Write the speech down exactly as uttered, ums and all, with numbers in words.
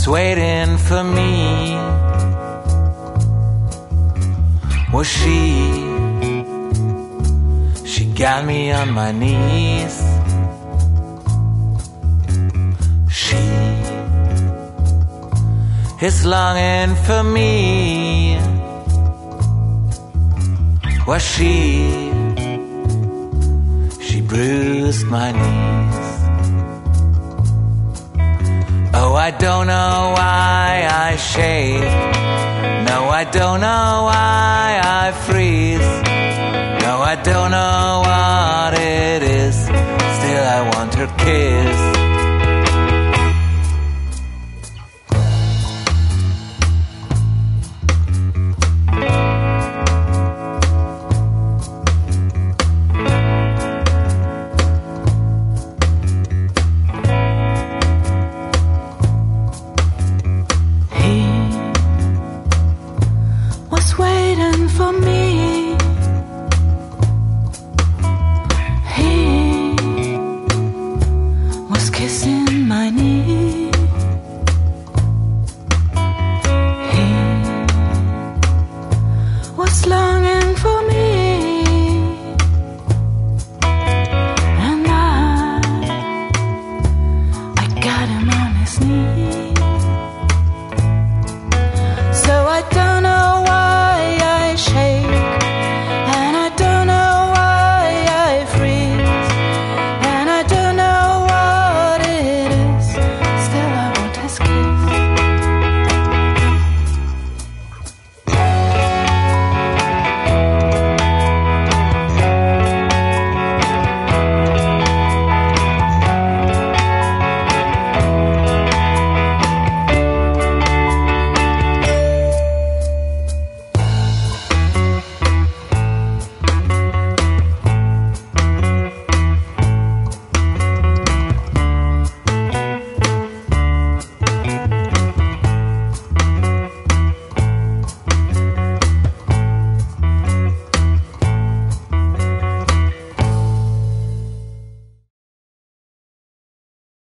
waiting for me. Was she? She got me on my knees. She is longing for me. Was she? She bruised my knees. Oh, I don't know why I shave. No, I don't know why I freeze. No, I don't know